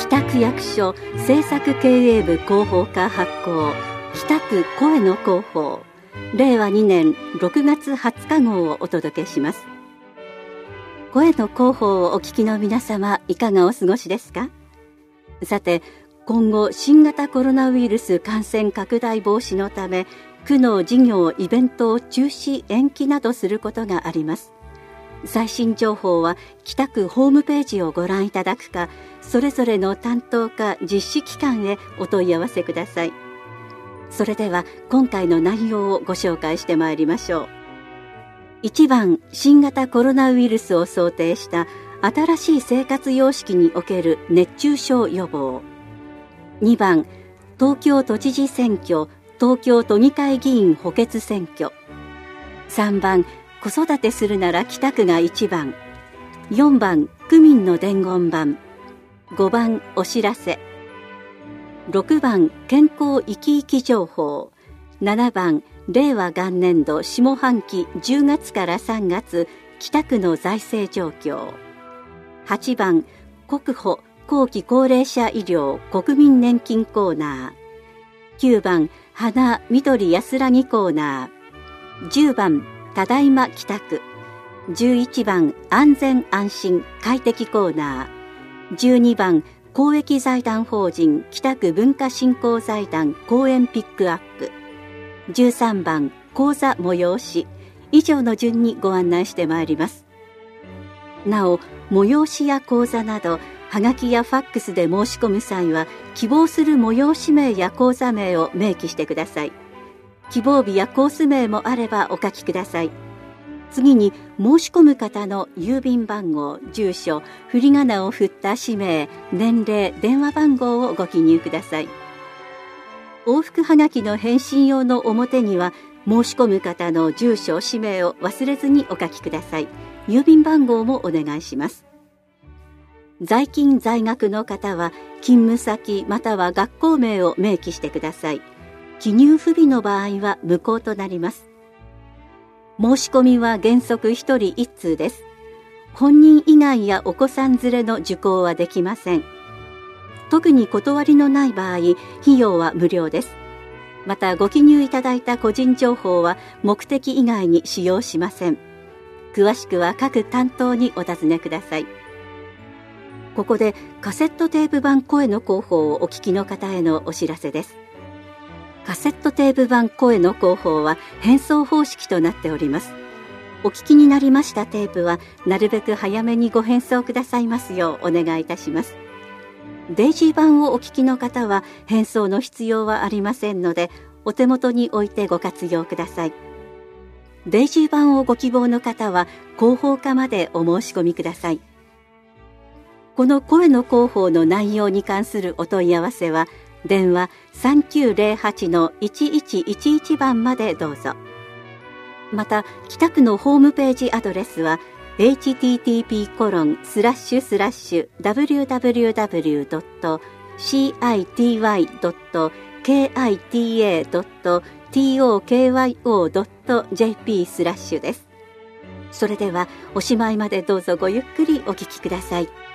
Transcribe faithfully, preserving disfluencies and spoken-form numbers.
北区役所政策経営部広報課発行北区声の広報れいわにねんろくがつはつか号をお届けします。声の広報をお聞きの皆様、いかがお過ごしですか？さて、今後新型コロナウイルス感染拡大防止のため、区の事業イベントを中止延期などすることがあります。最新情報は北区ホームページをご覧いただくか、それぞれの担当課実施機関へお問い合わせください。それでは今回の内容をご紹介してまいりましょう。いちばん、新型コロナウイルスを想定した新しい生活様式における熱中症予防。にばん、東京都知事選挙、東京都議会議員補欠選挙。さんばん、子育てするなら北区がいちばん。よんばん、区民の伝言板。ごばん、お知らせ。ろくばん、健康生き生き情報。ななばん、れいわ元年度下半期じゅうがつからさんがつ北区の財政状況。はちばん、国保後期高齢者医療国民年金コーナー。きゅうばん、花緑安らぎコーナー。じゅうばん、ただいま北区。じゅういちばん、安全安心快適コーナー。じゅうにばん、公益財団法人北区文化振興財団公演ピックアップ。じゅうさんばん、講座催し。以上の順にご案内してまいります。なお、催しや講座などはがきやファックスで申し込む際は、希望する催し名や講座名を明記してください。希望日やコース名もあればお書きください。次に、申し込む方の郵便番号、住所、振り仮名を振った氏名、年齢、電話番号をご記入ください。往復はがきの返信用の表には、申し込む方の住所、氏名を忘れずにお書きください。郵便番号もお願いします。在勤在学の方は、勤務先または学校名を明記してください。記入不備の場合は無効となります。申し込みは原則ひとりいっ通です。本人以外やお子さん連れの受講はできません。特に断りのない場合、費用は無料です。また、ご記入いただいた個人情報は目的以外に使用しません。詳しくは各担当にお尋ねください。ここでカセットテープ版声の広報をお聞きの方へのお知らせです。カセットテープ版声の広報は返送方式となっております。お聞きになりましたテープはなるべく早めにご返送くださいますようお願いいたします。デイジー版をお聞きの方は返送の必要はありませんので、お手元に置いてご活用ください。デイジー版をご希望の方は広報課までお申し込みください。この声の広報の内容に関するお問い合わせは、電話 さんきゅうゼロはちのいちいちいちいち 番までどうぞ。また、北区のホームページアドレスは エイチティーティーピーコロンスラッシュスラッシュダブリューダブリューダブリュードットシーアイティーワイドットケーアイティーエードットティーオーケーワイオードットジェーピー スラッシュです。それではおしまいまでどうぞごゆっくりお聞きください。